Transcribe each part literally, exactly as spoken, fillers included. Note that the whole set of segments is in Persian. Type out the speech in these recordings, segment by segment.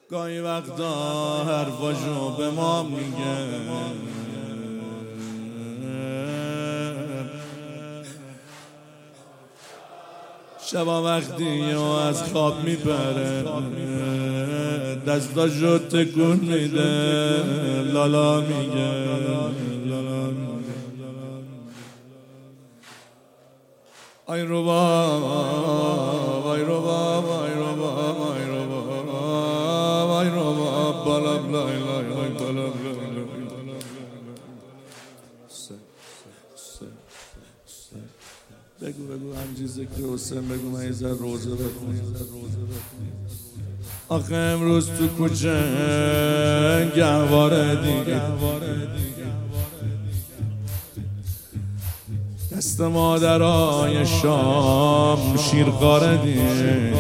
گاهی وقتا حرفاشو به ما میگه، شبا وقتی و از خواب میپره دستاشو تکون میده، لالا میگه آی رو باب آی رو باب آی رو باب آی رو باب آی رو باب بالا بلای لای بالا بلای بگو بگو همچین ذکر حسین بگو، من یه ذره روزه بخونم. آخه امروز تو کوچه گهواره دیگه، دست مادرای شام شیرخواره دیگه،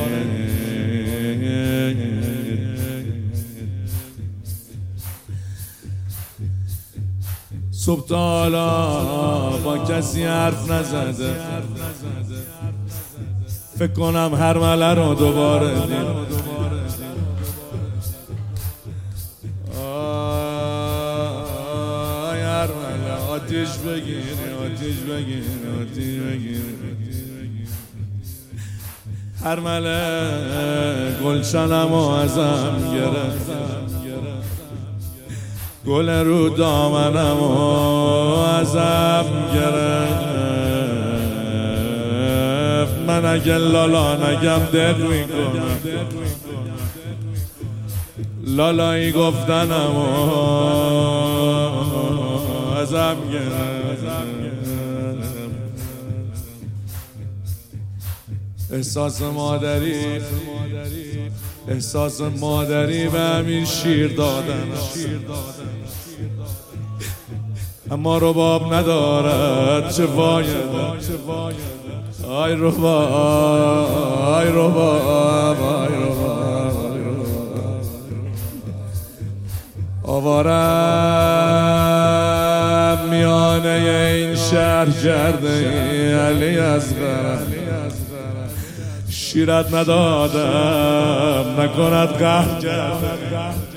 صبح تا حالا با کسی حرف نزده، فکر کنم هر مله رو دوباره دید. آی هر مله آتیش بگیری آتیش بگیری آتیش بگیری، هر مله گلشنمو ازم گرفت، گل رو دامنمو ازم گرفت، من اگه لالا نگم دل میکنم، لالایی گفتنمو ازم گرفت. احساس مادری احساس مادری به همین شیر دادن، اما رباب ندارد چه فایده. آی رباب آی رباب آی رباب آوارم میانه این شهر کرده علی اصغر، شیرت ندادم نکند قهر کرد،